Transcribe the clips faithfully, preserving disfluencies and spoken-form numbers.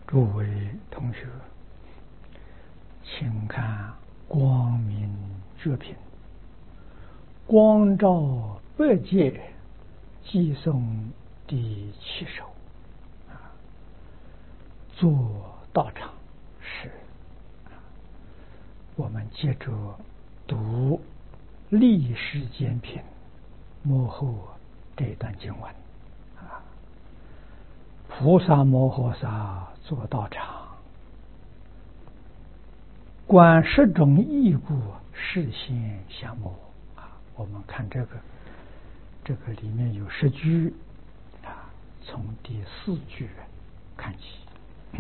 诸位同学，请看光明觉品，光照百界，寄送第七首。啊，做道场是，我们接着读历世间品幕后这一段经文。啊，菩萨摩诃萨做道场，观十种义故，示现相摩。啊，我们看这个，这个里面有十句，啊，从第四句看起。嗯、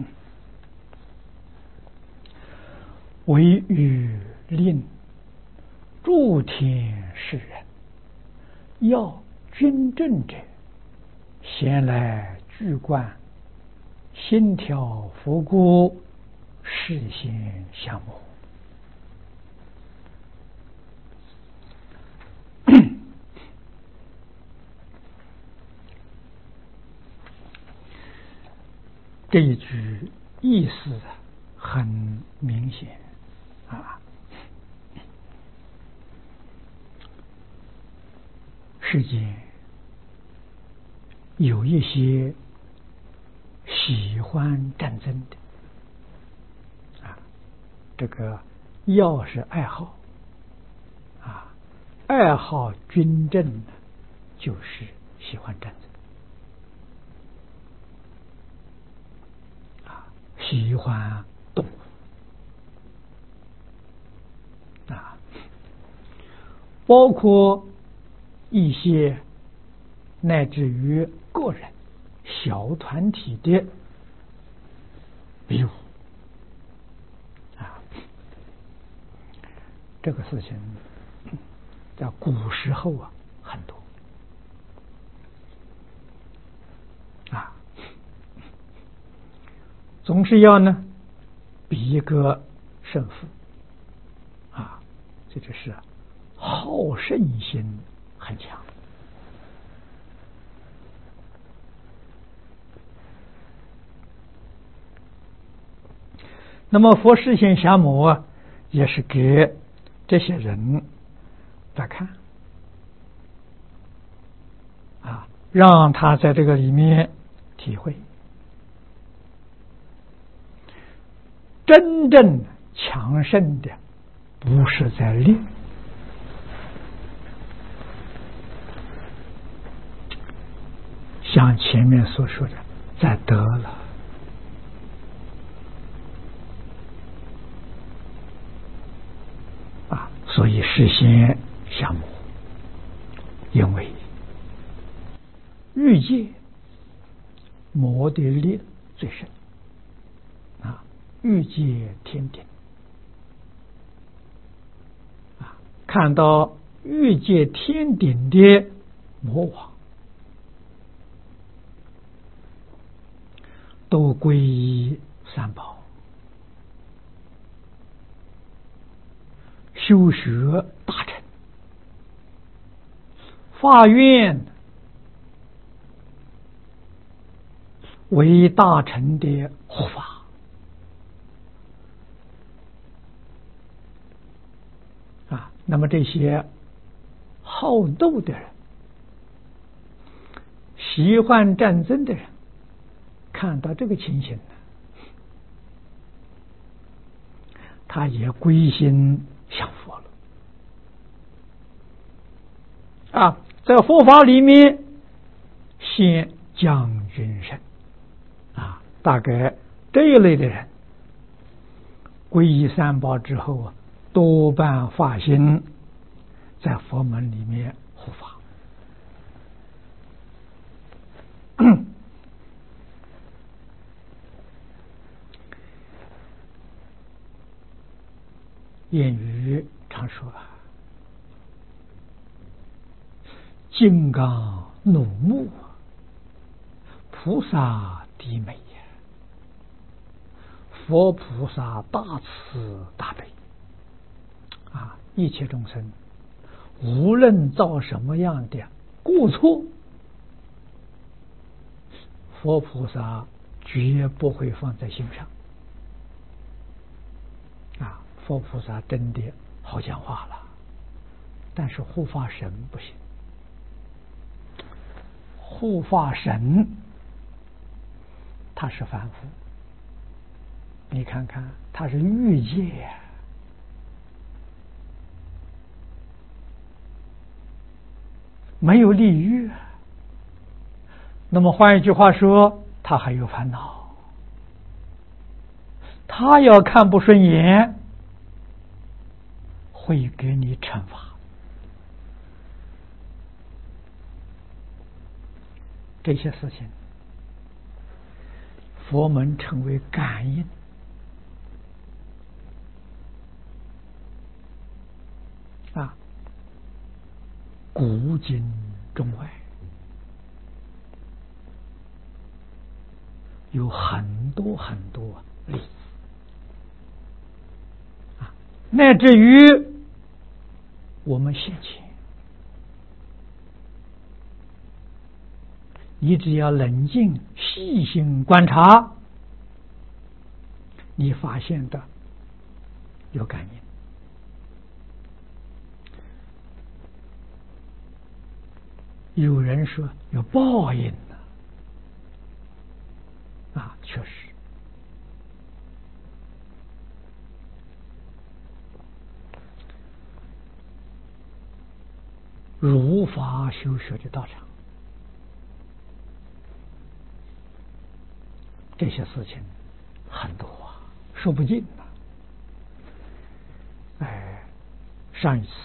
唯欲令诸天世人，要军政者，闲来具观，心调伏故，示现相摩。这一句意思很明显啊，世间有一些喜欢战争的啊，这个要是爱好啊，爱好军政的，就是喜欢战争。喜欢动物啊，包括一些乃至于个人小团体的比武啊，这个事情在古时候啊很多啊。总是要呢比一个胜负啊，这就是好胜心很强。那么佛示现降魔也是给这些人来看啊，让他在这个里面体会。真正强盛的不是在力，像前面所说的，在德了啊，所以示现降魔，因为欲界魔的力最深啊。欲界天顶啊，看到欲界天顶的魔王都皈依三宝，修学大乘，发愿为大乘的护法。那么这些好斗的人，喜欢战争的人，看到这个情形，他也归心向佛了啊，在佛法里面现将军身啊，大概这一类的人皈依三宝之后啊，多半发心在佛门里面护法。谚语常说啊，金刚怒目，菩萨低眉，佛菩萨大慈大悲啊，一切众生无论造什么样的过错，佛菩萨绝不会放在心上。啊，佛菩萨真的好讲话了，但是护法神不行。护法神他是凡夫，你看看他是欲界呀、啊，没有利欲。那么换一句话说，他还有烦恼，他要看不顺眼，会给你惩罚。这些事情，佛门称为感应。啊，古今中外有很多很多例子啊，乃至于我们现前，你只要冷静细心观察，你发现的有感应。有人说有报应呢，啊，确实，如法修学的道场，这些事情很多啊，说不尽啊。哎，上一次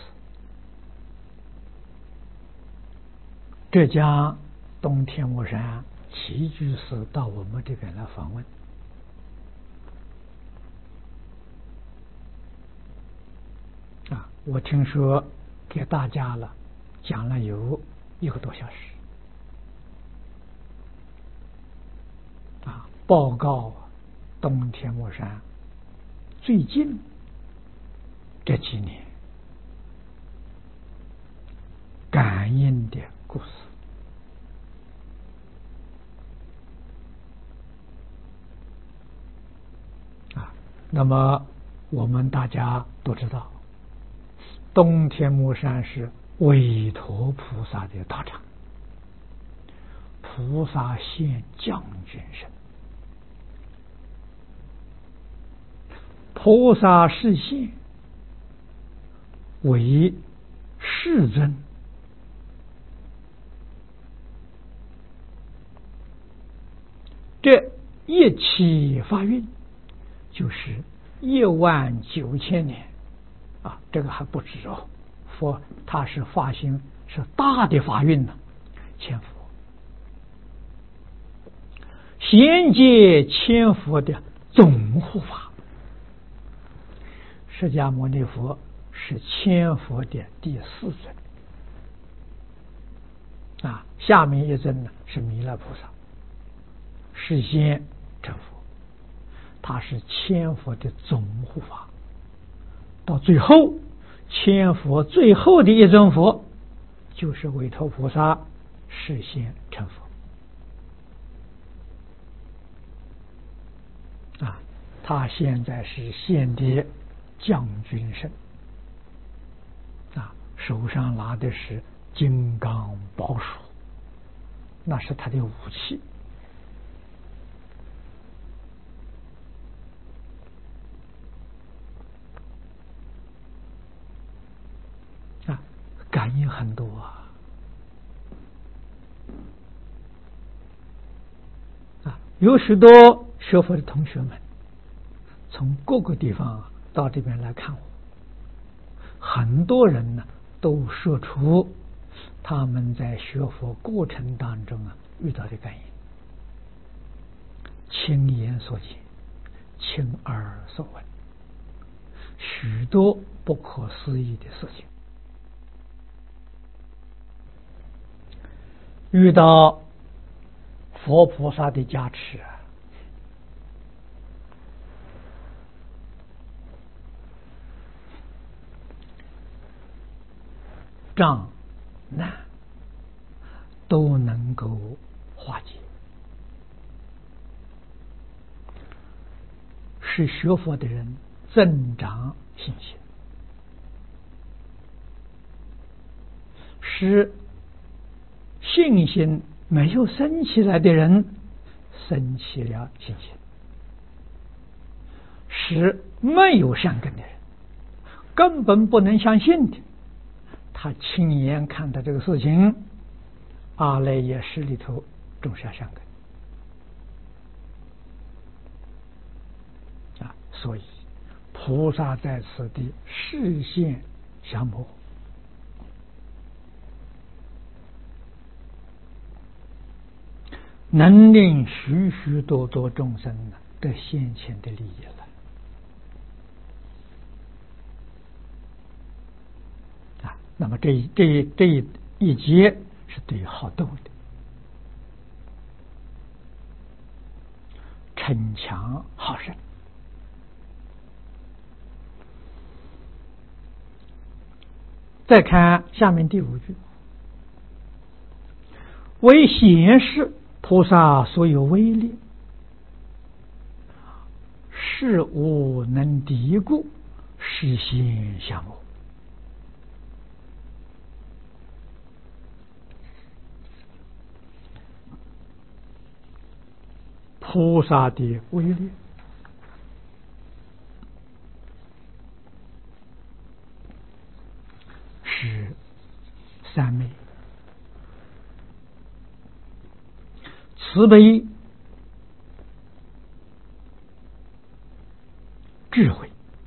浙江东天目山齐居士到我们这边来访问，啊，我听说给大家了讲了有一个多小时，啊，报告东天目山最近这几年感应的故事。啊，那么我们大家都知道，东天目山是韦陀菩萨的道场，菩萨现将军身，菩萨示现为世尊，这一期发运就是一万九千年啊，这个还不止哦。佛他是发心是大的发运呢，千佛衔接千佛的总护法，释迦牟尼佛是千佛的第四尊啊，下面一尊呢是弥勒菩萨，是先成佛，他是千佛的总护法。到最后，千佛最后的一尊佛就是韦陀菩萨示现成佛啊，他现在是现的将军身啊，手上拿的是金刚宝杵，那是他的武器。啊，感应很多啊！啊，有许多学佛的同学们从各个地方到这边来看我，很多人呢都说出他们在学佛过程当中啊遇到的感应，亲眼所见，亲耳所闻，许多不可思议的事情。遇到佛菩萨的加持啊，障难都能够化解使学佛的人增长信心，使信心没有升起来的人升起了信心，使没有善根的人根本不能相信的，他亲眼看到这个事情，阿赖耶识里头种下善根啊，所以菩萨在此地示现降魔，能令许许多多众生得先前的利益了啊。那么这这这一节是对于好斗的，逞强好胜。再看下面第五句，为显示菩萨所有威力，是无能敌故，实现降魔。菩萨的威力是三昧、慈悲、智慧。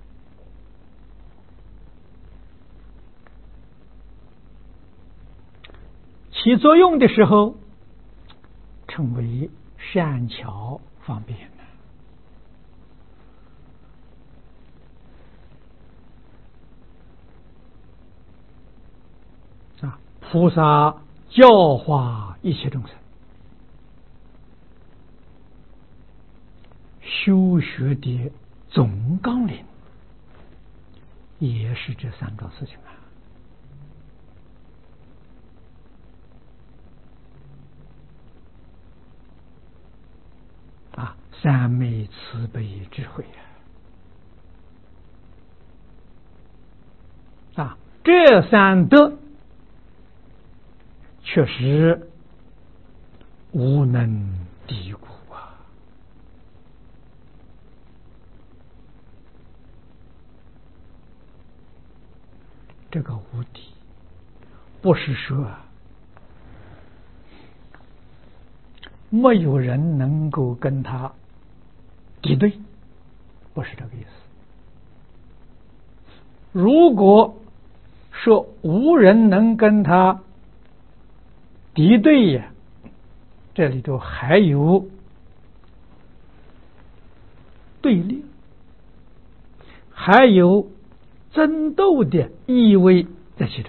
起作用的时候称为善巧方便啊！菩萨教化一切众生，修学的总纲领也是这三个事情啊。啊，三昧、慈悲、智慧啊！啊，这三德确实无能敌故啊！这个无敌，不是说没有人能够跟他敌对，不是这个意思。如果说无人能跟他敌对呀，这里头还有对立，还有争斗的意味在其中。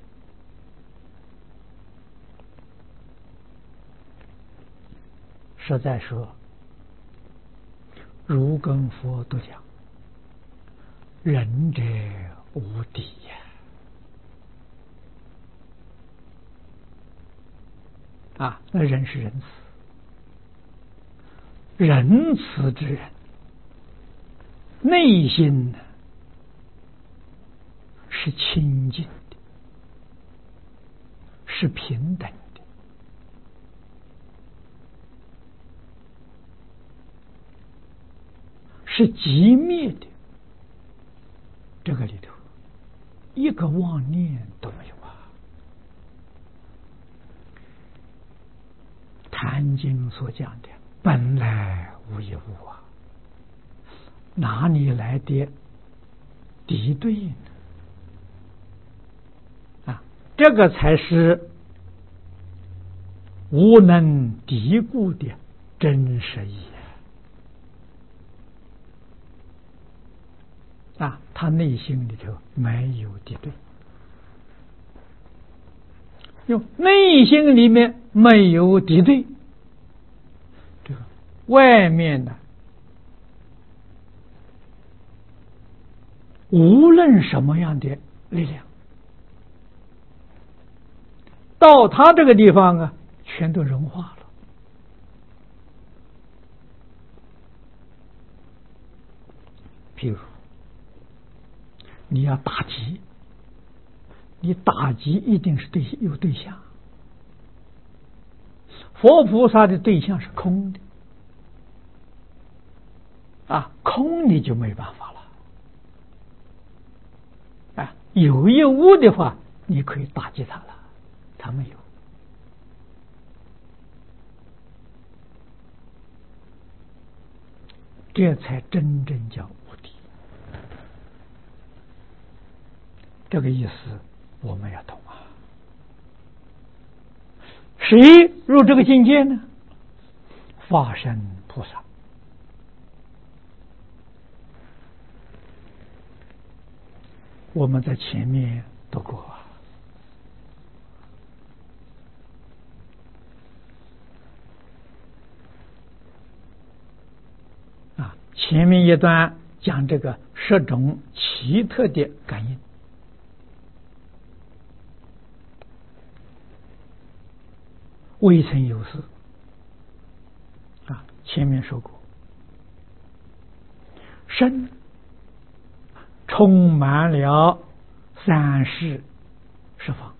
实在说，如跟佛都讲，仁者无敌呀！啊，那仁是仁慈，仁慈之人，内心呢是清净的，是平等的。是寂灭的，这个里头一个妄念都没有啊！坛经所讲的本来无一物啊，哪里来的敌对呢？啊，这个才是无能敌故的真实意。啊，他内心里头没有敌对，用内心里面没有敌对，这个外面的无论什么样的力量，到他这个地方啊，全都融化了。 譬如你要打击，你打击一定是对有对象，佛菩萨的对象是空的啊，空你就没办法了啊。有一物的话，你可以打击他了，他没有。这才真正叫无敌。这个意思我们要懂啊。谁入这个境界呢？法身菩萨。我们在前面读过啊，前面一段讲这个十种奇特的感应。未曾有事啊，前面说过，身充满了三世十方，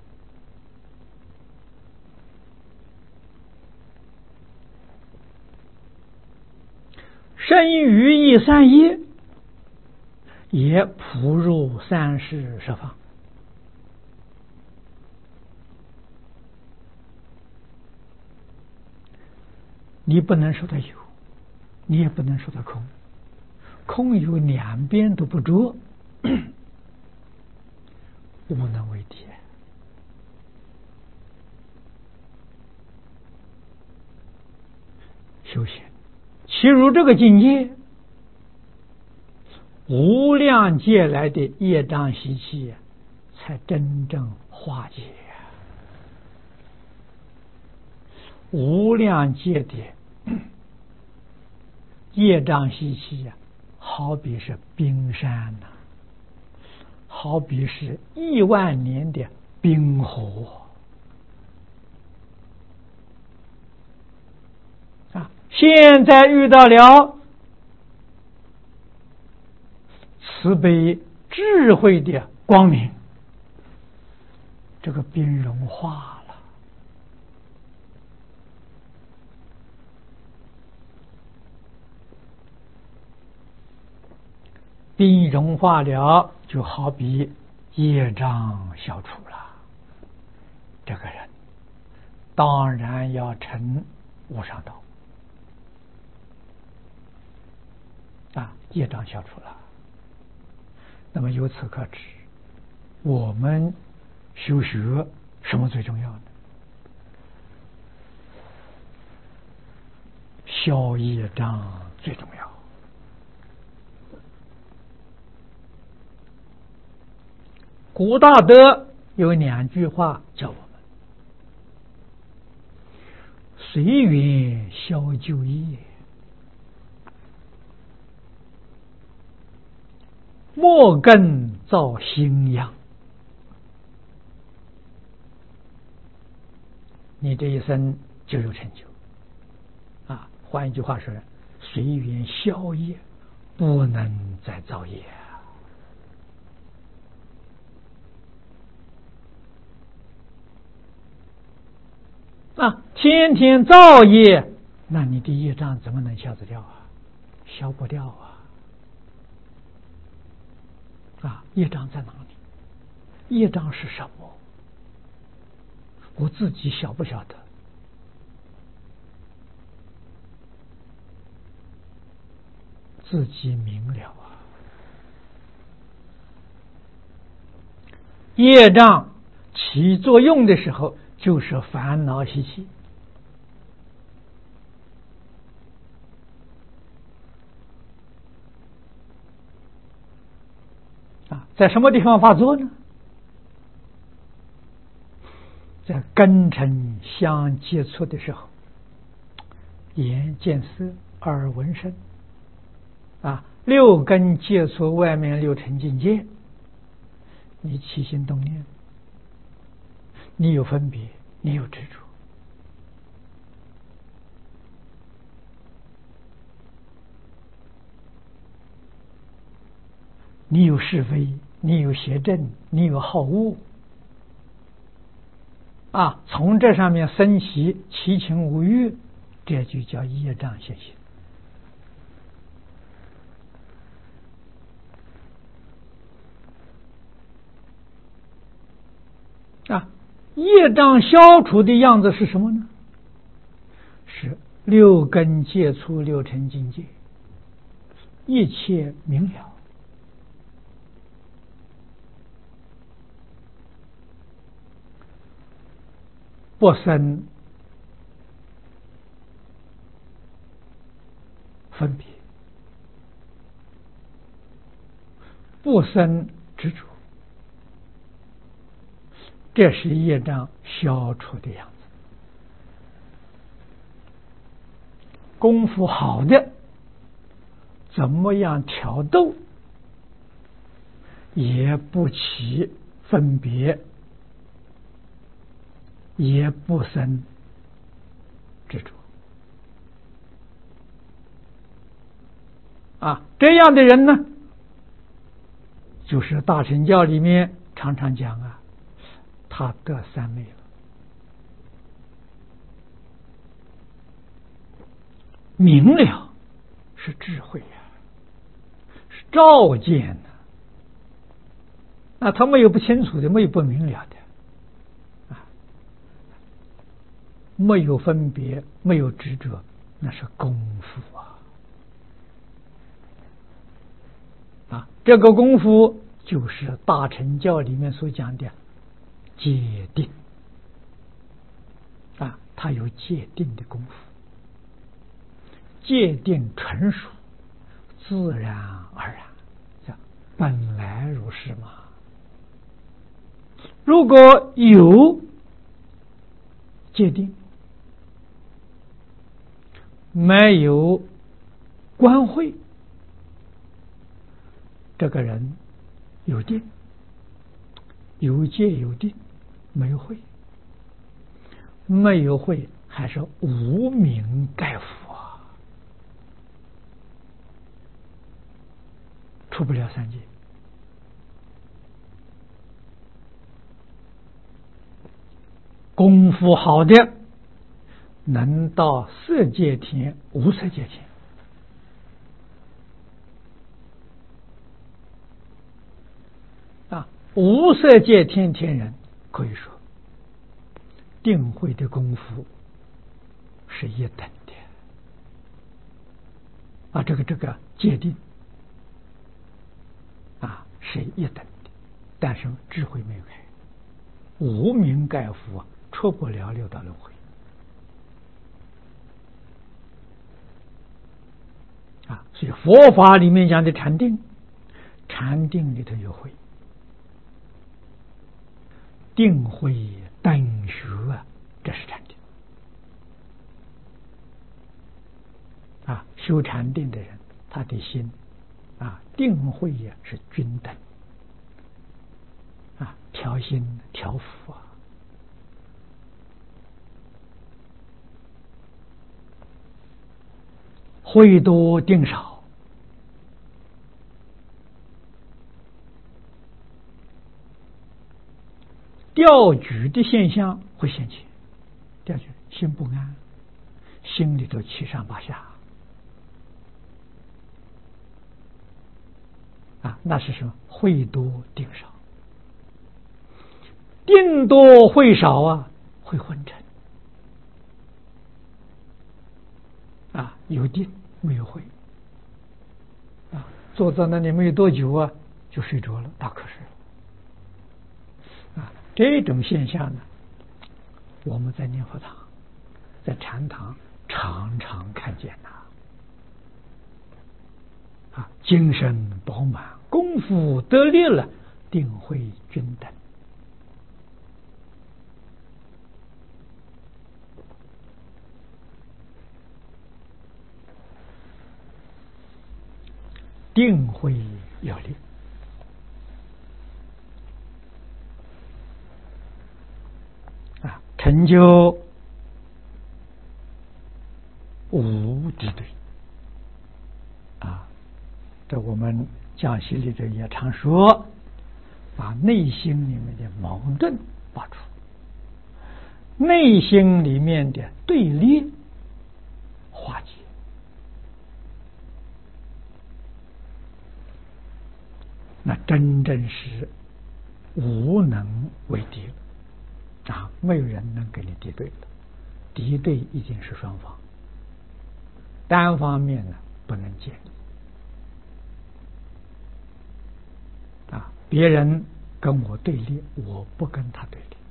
身语意三业也普入三世十方。你不能说它有，你也不能说它空，空有两边都不着，无能为力。修行其如这个境界，无量劫来的业障习气才真正化解。无量劫的业障习气呀，好比是冰山呐、啊，好比是亿万年的冰河啊！现在遇到了慈悲智慧的光明，这个冰融化了。冰融化了，就好比业障消除了，这个人当然要成无上道啊！业障消除了，那么由此可知，我们修学什么最重要呢？消业障最重要。古大德有两句话教我们：随缘消旧业，莫更造新样。你这一生就有成就啊！换一句话说，随缘消业，不能再造业。啊，天天造业，那你的业障怎么能消得掉啊？消不掉啊！啊，业障在哪里？业障是什么？我自己晓不晓得？自己明了啊！业障起作用的时候，就是烦恼习气啊，在什么地方发作呢？在根尘相接触的时候，眼见色，耳闻声啊，六根接触外面六尘境界，你起心动念，你有分别，你有执着。 你有是非，你有邪正，你有好恶啊，从这上面生起七情五欲，这就叫业障现行啊。业障消除的样子是什么呢？是六根接触六尘境界，一切明了，不生分别，不生执着，这是业障消除的样子。功夫好的，怎么样挑逗，也不起分别，也不生执着啊。这样的人呢，就是大乘教里面常常讲啊，他得三昧了。明了是智慧呀、啊，是照见呐、啊。那他没有不清楚的，没有不明了的啊，没有分别，没有执着，那是功夫啊啊！这个功夫就是大乘教里面所讲的戒定啊，他有戒定的功夫。戒定纯属自然而然，叫本来如是嘛。如果有戒定，没有观慧，这个人有定，有戒有定，没有慧，没有慧还是无明盖覆。出不了三界。功夫好的，能到色界天、无色界天。啊，无色界天天人可以说，定慧的功夫是一等的。啊，这个这个界定。啊，是一等的，但是智慧没有开，无明盖覆，出不了六道轮回。啊，所以佛法里面讲的禅定，禅定里头有慧，定慧等学啊，这是禅定。啊，修禅定的人，他的心。啊，定慧呀、啊、是均等，啊，调心调伏啊，慧多定少，掉举的现象会显起，掉举心不安，心里头七上八下。啊，那是什么？慧多定少，定多慧少啊，会昏沉。啊，有定没有慧，啊，坐在那里没有多久啊，就睡着了，打瞌睡了。啊，这种现象呢，我们在念佛堂、在禅堂常常看见呐。啊，精神饱满，功夫得力了，定慧均等。定慧有力，啊，成就无敌对。啊，这我们讲习里头也常说，把内心里面的矛盾拔除，内心里面的对立化解，那真正是无能为敌了啊！没有人能跟你敌对了，敌对一定是双方，单方面呢不能建立啊！别人跟我对立，我不跟他对立。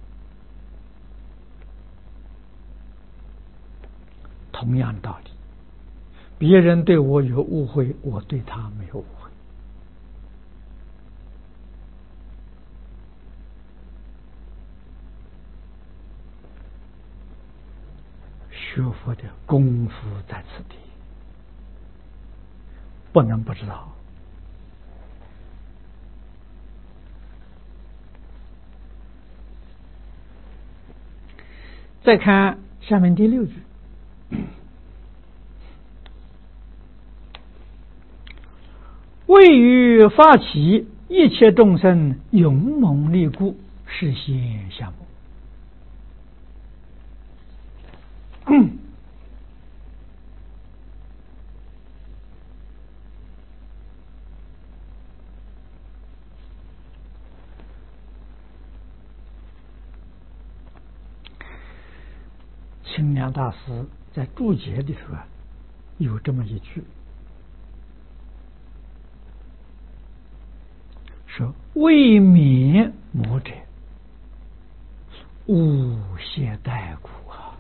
同样的道理，别人对我有误会，我对他没有误会。学佛的功夫在此地，不能不知道。再看下面第六句，谓于发起一切众生勇猛力故，是现相目。嗯清凉大师在注解里头啊，有这么一句，说为免魔者，勿懈怠苦啊。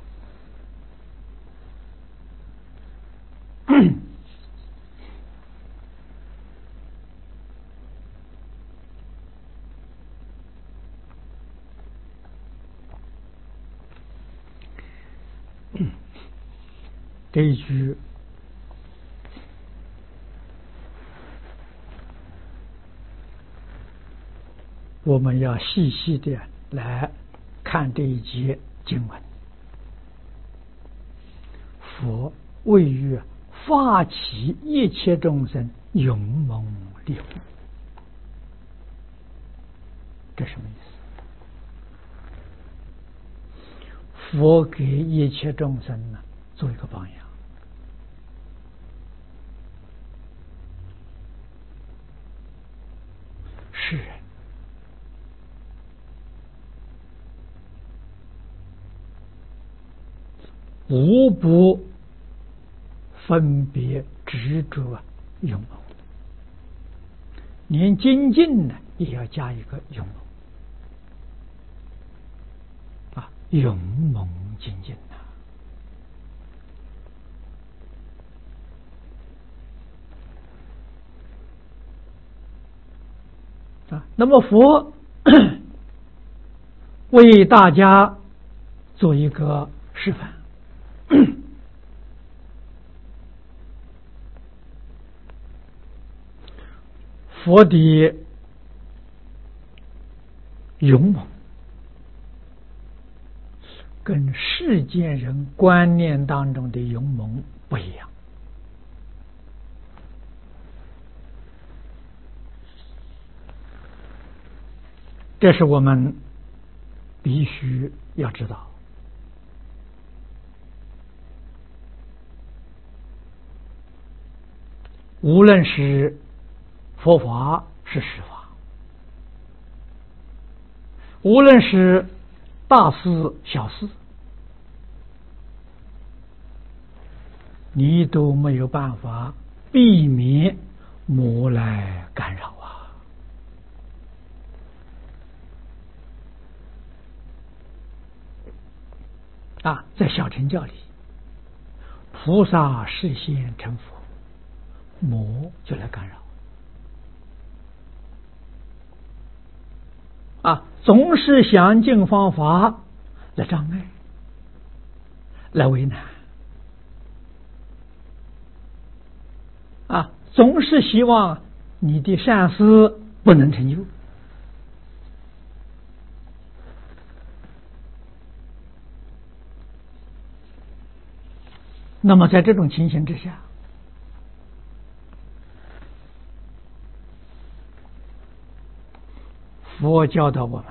这一句我们要细细的来看这一节经文。佛谓于发起一切众生勇猛力故，这什么意思？佛给一切众生呢做一个榜样。世人无不分别执着勇猛，连精进呢也要加一个勇猛啊，勇猛精进呐啊。那么佛为大家做一个示范。佛的勇猛跟世间人观念当中的勇猛不一样，这是我们必须要知道。无论是佛法是实法，无论是大事小事，你都没有办法避免魔来干扰啊！啊，在小乘教里，菩萨示现成佛，魔就来干扰啊，总是想尽方法来障碍，来为难啊，总是希望你的善事不能成就。那么在这种情形之下， 佛教导我们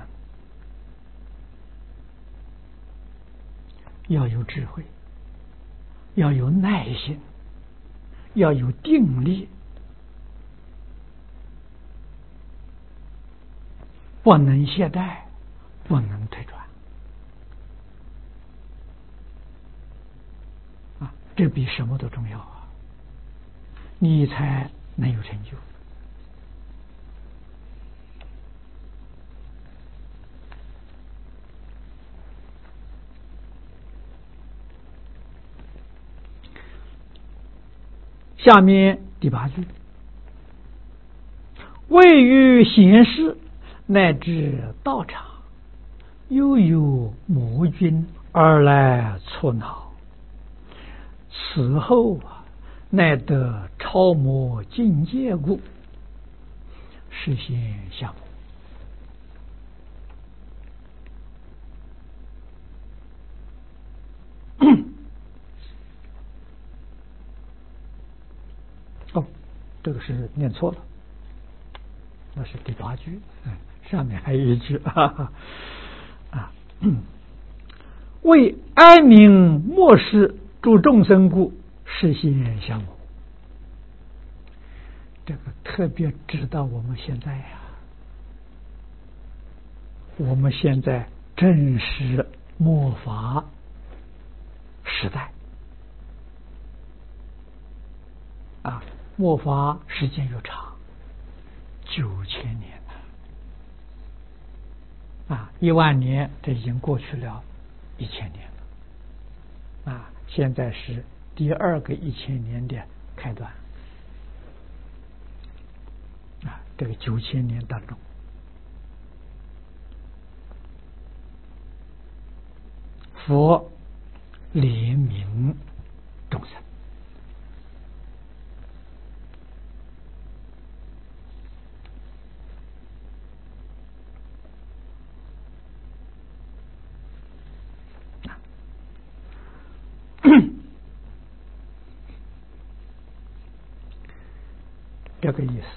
要有智慧，要有耐心，要有定力，不能懈怠，不能退转啊！这比什么都重要啊！你才能有成就。下面第八句，位于闲事乃至道场，又有魔君而来触恼，此后乃得超魔境界故，实现相母。哦，这个是念错了，那是第八句，上面还有一句啊啊，为哀悯末世诸众生故，实现相母。这个特别指导我们现在呀、啊，我们现在正是末法时代啊，末法时间又长，九千年了啊，一万年这已经过去了一千年了啊，现在是第二个一千年的开端啊，这个九千年当中，佛怜悯众生。这个意思，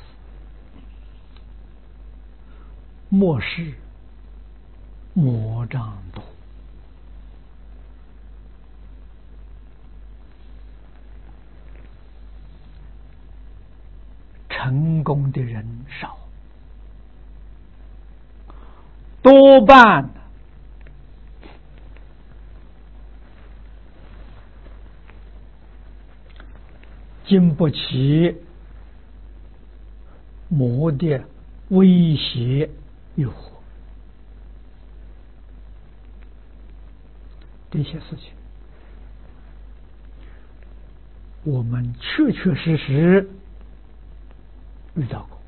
末世魔障多，成功的人少，多半经不起魔的威胁诱惑，这些事情我们确确实实遇到过。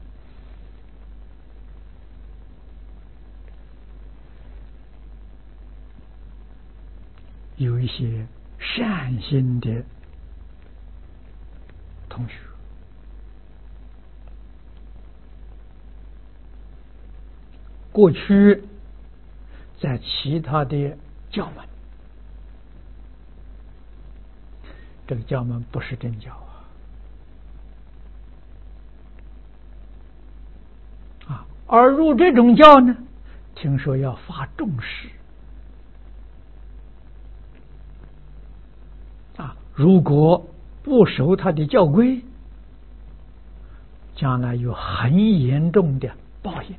有一些善心的同学，过去在其他的教门，这个教门不是真教啊，啊，而入这种教呢，听说要发重誓啊，如果不守他的教规，将来有很严重的报应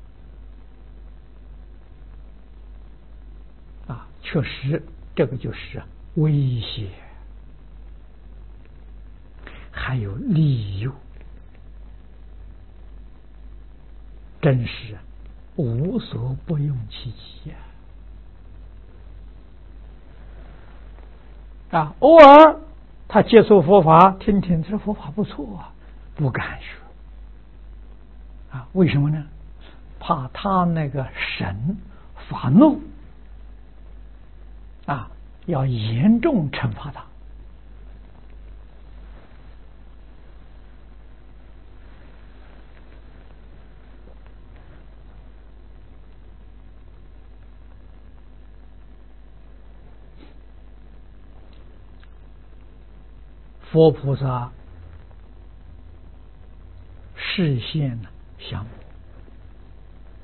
啊！确实，这个就是威胁，还有利诱，真是无所不用其极啊！啊，偶尔他接受佛法，听听这佛法不错啊，不敢学啊，为什么呢？怕他那个神发怒啊，要严重惩罚他。佛菩萨示现了相母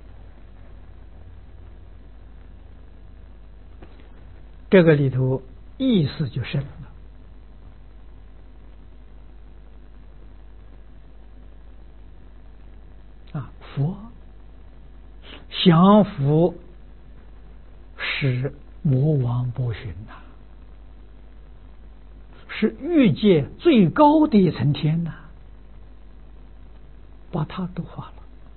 这个里头意思就深了。啊，佛降伏是魔王波旬呐、啊，是欲界最高的一层天呐、啊，把它度化了。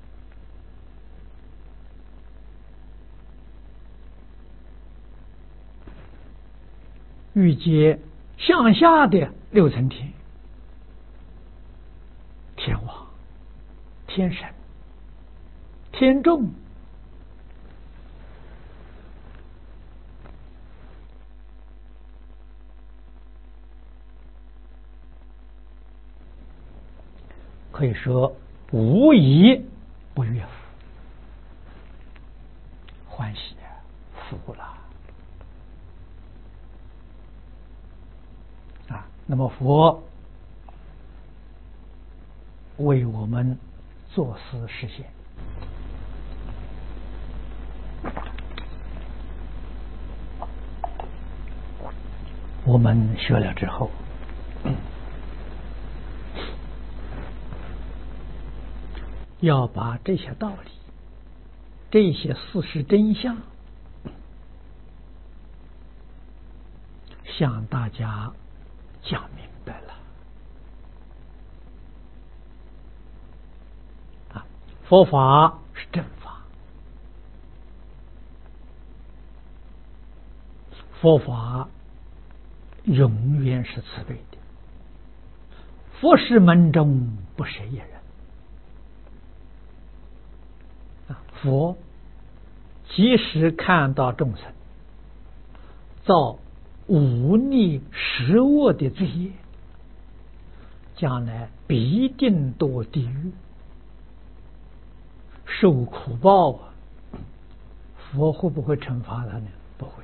欲界向下的六层天，天王、天神、天众，可以说无一不悦服，欢喜啊，服了啊！那么佛为我们作思实现。我们学了之后，要把这些道理、这些事实真相向大家讲明白了啊！佛法是正法，佛法永远是慈悲的，佛是门中不舍一人啊！佛即使看到众生造忤逆十恶的罪业，将来必定堕地狱受苦报啊！佛会不会惩罚他呢？不会。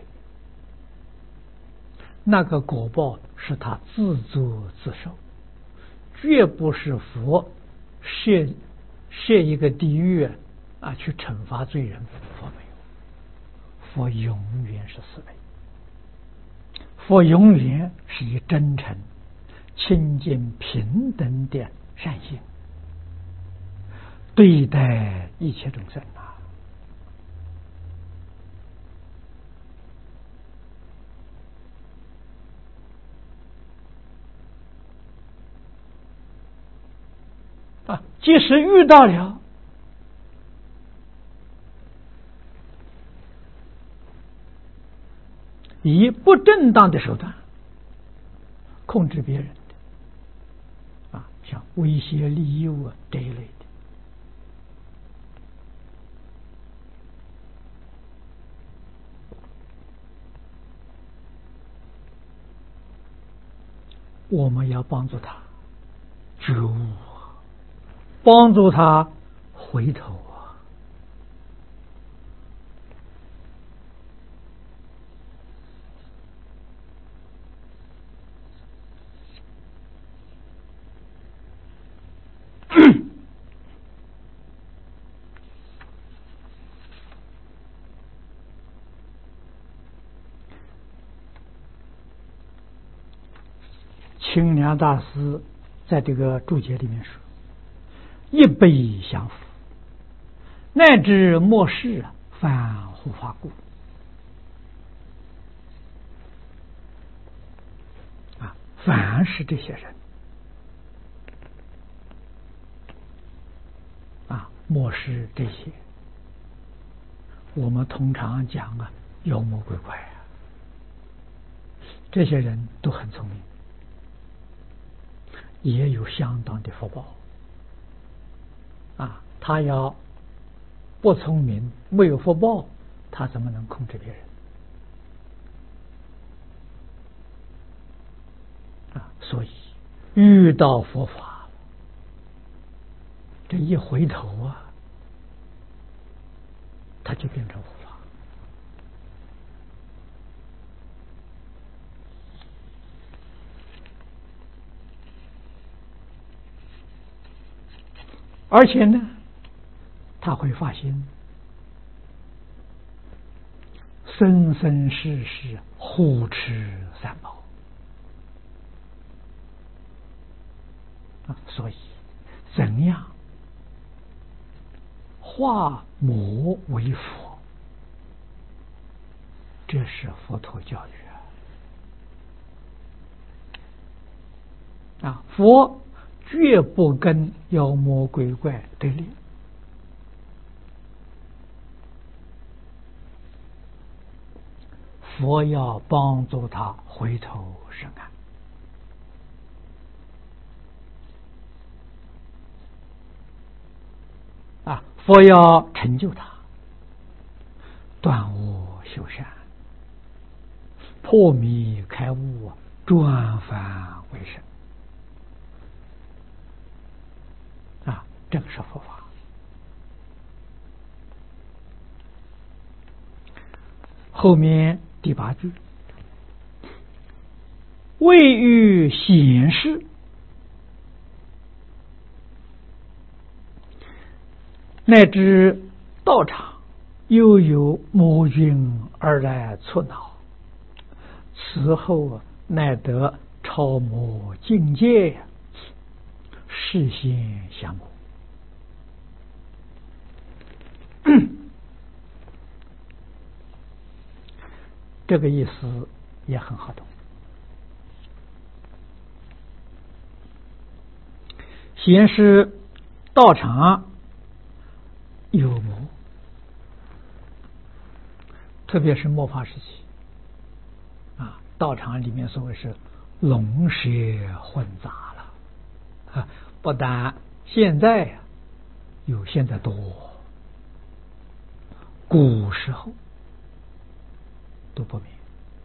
那个果报是他自作自受，绝不是佛设设一个地狱啊去惩罚罪人。佛没有，佛永远是慈悲，佛永远是以真诚、清净、平等的善心对待一切众生啊！啊，即使遇到了以不正当的手段控制别人的啊，像威胁利诱啊这一类的，我们要帮助他觉悟，帮助他回头啊！清凉大师在这个注解里面说：“一悲降伏，乃至末世犯护法故。”啊，凡是这些人啊，末世这些，我们通常讲啊，妖魔鬼怪啊，这些人都很聪明，也有相当的福报啊。他要不聪明，没有福报，他怎么能控制别人啊？所以遇到佛法，这一回头啊，他就变成佛法。而且呢，他会发现生生世世护持三宝啊。所以，怎样化魔为佛，这是佛陀教育啊！佛绝不跟妖魔鬼怪对立，佛要帮助他回头是岸啊！佛要成就他，断恶修善，破迷开悟，转凡为圣啊！这个是佛法。后面第八句，未遇显示，乃至道场又有魔君而来触恼，此后乃得超魔境界，视现降魔。这个意思也很好懂。显示道场有魔，特别是末法时期啊，道场里面所谓是龙蛇混杂了啊，不但现在呀、啊、有现在多，古时候都不明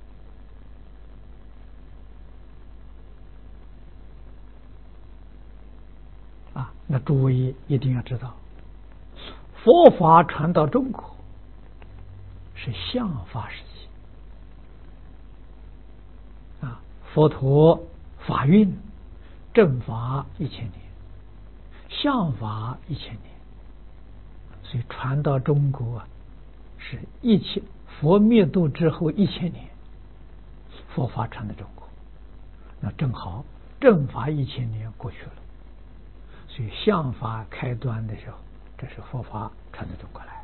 啊。那诸位一定要知道，佛法传到中国是相法时期啊，佛陀法运正法一千年，相法一千年，所以传到中国啊是一千。佛灭度之后一千年，佛法传到中国，那正好正法一千年过去了，所以相法开端的时候，这是佛法传到中国来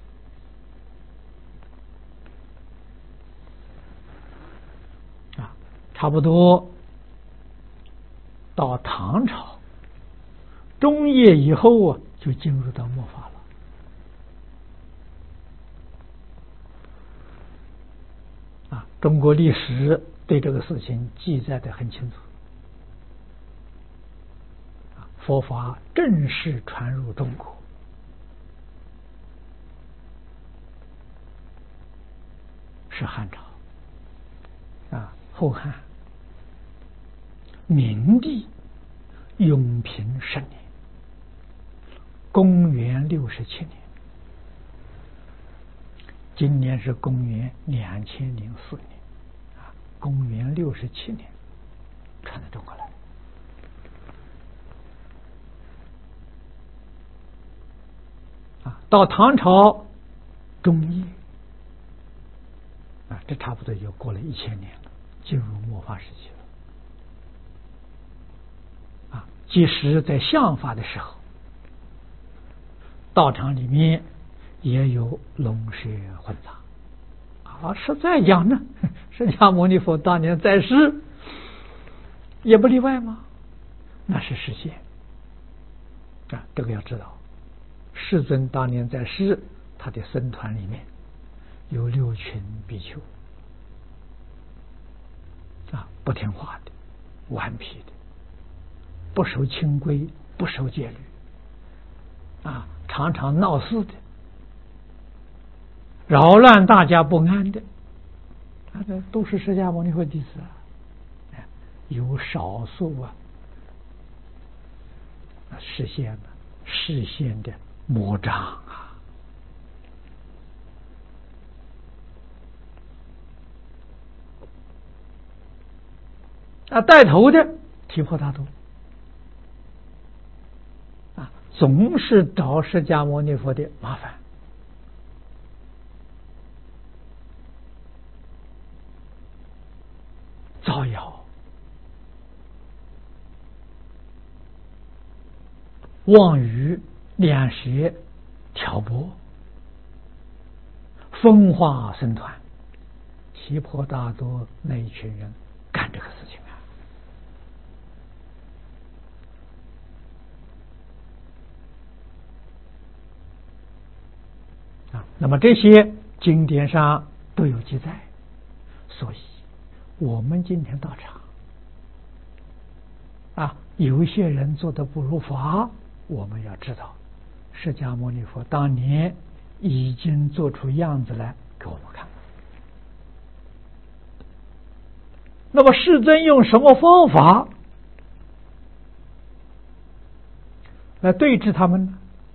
啊。差不多到唐朝中叶以后啊，就进入到末法了。中国历史对这个事情记载得很清楚，佛法正式传入中国是汉朝啊，后汉明帝永平十年，公元六十七年，今年是公元两千零四年。公元六十七年传到中国来啊，到唐朝中叶啊，这差不多就过了一千年了，进入末法时期了啊。即使在相法的时候，道场里面也有龙蛇混杂。啊，实在讲呢，释迦牟尼佛当年在世也不例外吗？那是实现啊，这个要知道。世尊当年在世，他的僧团里面有六群比丘啊，不听话的、顽皮的、不守清规、不守戒律啊，常常闹事的，扰乱大家不安的，啊，这都是释迦牟尼佛弟子啊。有少数啊，实现了视线的魔障啊。啊，带头的提婆达多啊，总是找释迦牟尼佛的麻烦。 造谣、妄语、两舌、挑拨、分化僧团，提婆达多那一群人干这个事情啊！啊，那么这些经典上都有记载，所以我们今天道场啊，有一些人做的不如法，我们要知道，释迦牟尼佛当年已经做出样子来给我们看。那么世尊用什么方法来对治他们呢？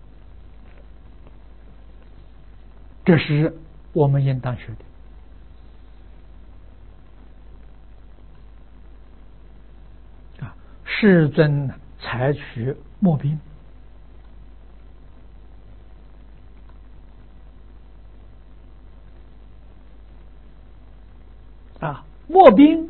这是我们应当学的啊。世尊采取默兵啊，默兵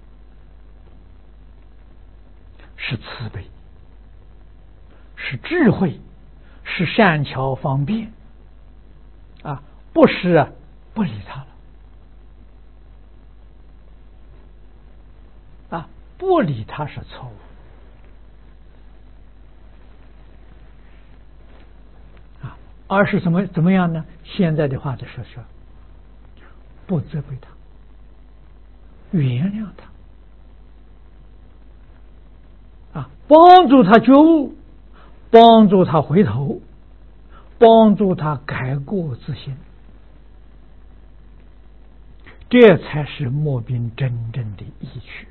是慈悲，是智慧，是善巧方便啊，不是啊不理他了啊，不理他是错误啊，而是怎么怎么样呢？现在的话就说说，不责备他，原谅他啊，帮助他觉悟，帮助他回头，帮助他改过自新，这才是默兵真正的意趣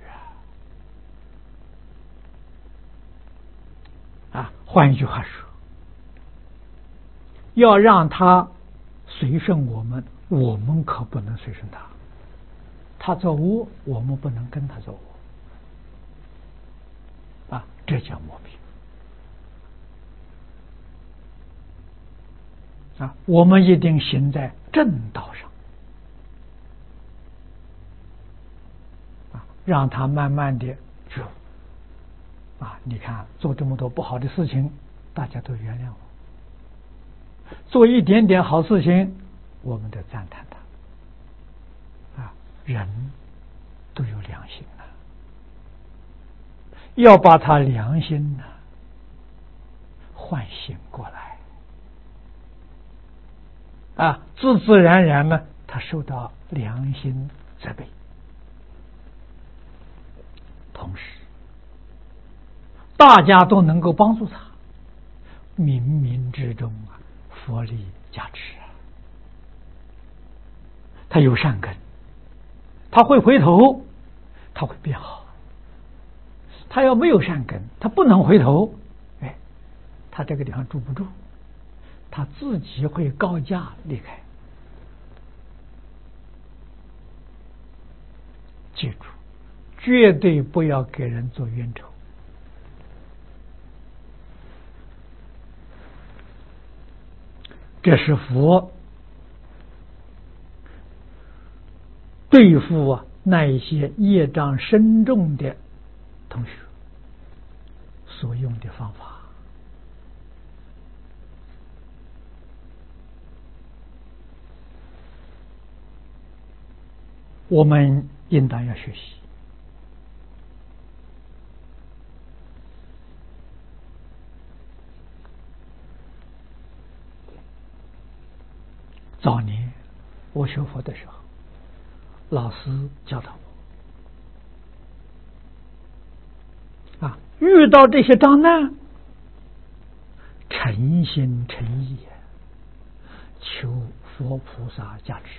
啊！啊，换一句话说，要让他随顺我们，我们可不能随顺他。他做恶，我们不能跟他做恶啊，这叫默兵啊！我们一定行在正道上啊，让他慢慢的觉悟啊！你看，做这么多不好的事情，大家都原谅我；做一点点好事情，我们得赞叹他啊！人都有良心呐，要把他良心呐唤醒过来啊，自自然然呢，他受到良心责备，同时大家都能够帮助他，冥冥之中啊，佛力加持啊，他有善根，他会回头，他会变好。他要没有善根，他不能回头，哎，他这个地方住不住，他自己会告假离开。记住，绝对不要给人做冤仇。这是佛对付啊那一些业障深重的同学所用的方法。我们应当要学习。早年我学佛的时候，老师教导我啊，遇到这些障难，诚心诚意求佛菩萨加持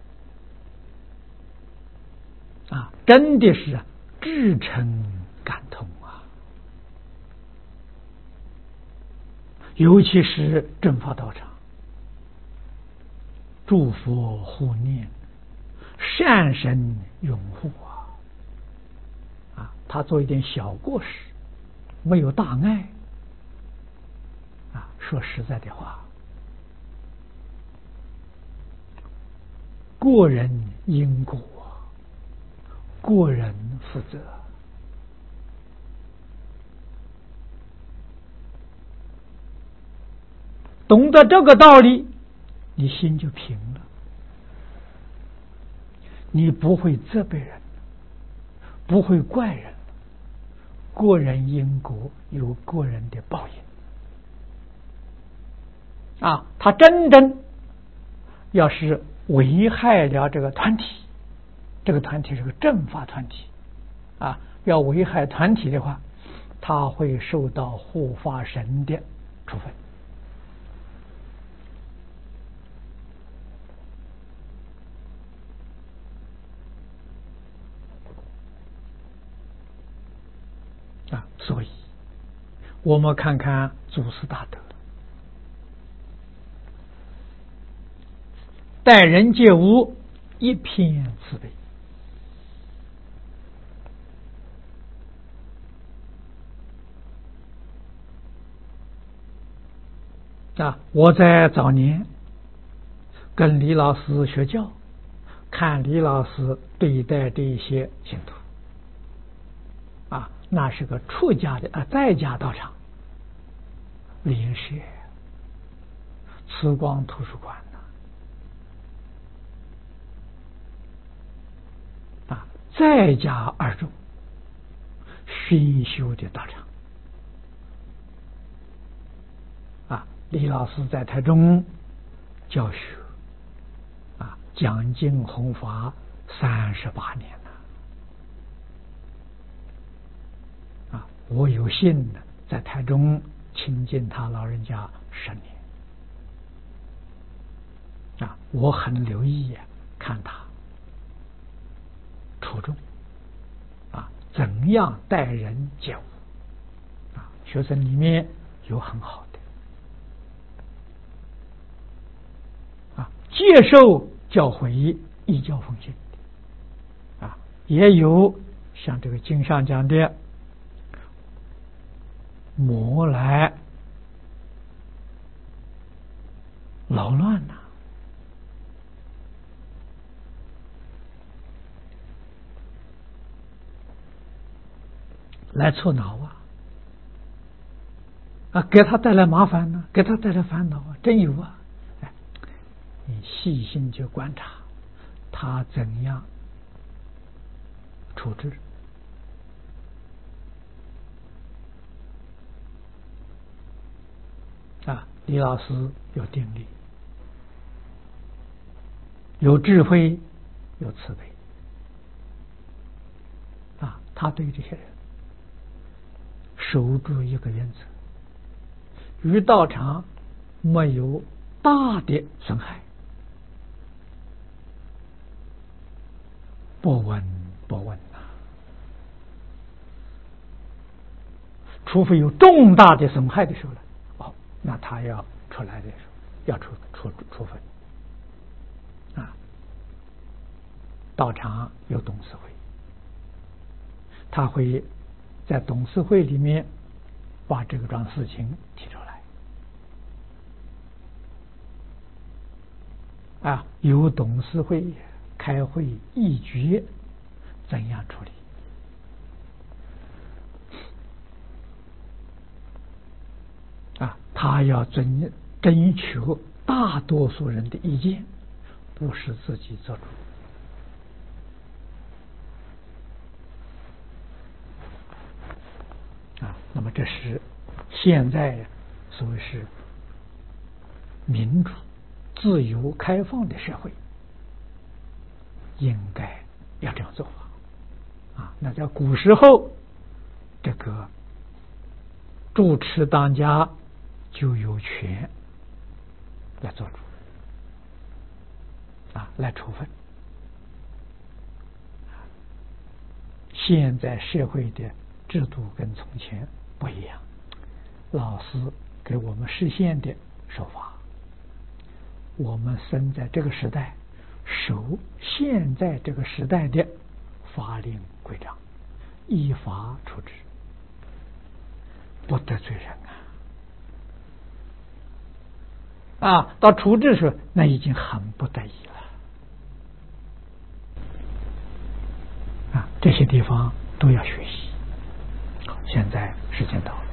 啊，真的是至诚感通啊！尤其是正法道场，诸佛护念，善神拥护啊！啊，他做一点小过失，没有大碍啊。说实在的话，过人因果， 个人负责。懂得这个道理，你心就平了，你不会责备人，不会怪人，个人因果有个人的报应啊！他真正要是危害了这个团体，这个团体是个正法团体啊，要危害团体的话，他会受到护法神的处分。啊，所以我们看看祖师大德待人接物一片慈悲啊！我在早年跟李老师学教，看李老师对待这些信徒啊，那是个出家的啊，在家道场、灵舍、慈光图书馆呐，啊，在家二众熏修的道场啊。李老师在台中教学啊，讲经弘法三十八年了啊，我有幸的在台中亲近他老人家十年啊，我很留意看他初中啊，怎样待人接物啊，学生里面有很好的啊，接受教诲、依教奉行的啊，也有像这个经上讲的魔来扰乱呐、啊。来触恼啊，啊，给他带来麻烦呢、啊，给他带来烦恼啊，真有啊！哎，你细心去观察，他怎样处置啊？李老师有定力，有智慧，有慈悲啊！他对这些人守住一个原则，与道场没有大的损害，不闻不问呐、啊。除非有重大的损害的时候了，哦，那他要出来的时候要处处处分啊。道场有董事会，他会在董事会里面把这个桩事情提出来啊，由董事会开会议决怎样处理啊，他要征征求大多数人的意见，不是自己做主啊。那么这是现在所谓是民主、自由、开放的社会，应该要这样做法啊。那在古时候，这个主持当家就有权来做主啊，来处分。现在社会的制度跟从前不一样，老师给我们实现的手法，我们生在这个时代，守现在这个时代的法令规章，依法处置，不得罪人啊！啊，到处置时，那已经很不得已了啊！这这些地方都要学习。好，现在时间到了。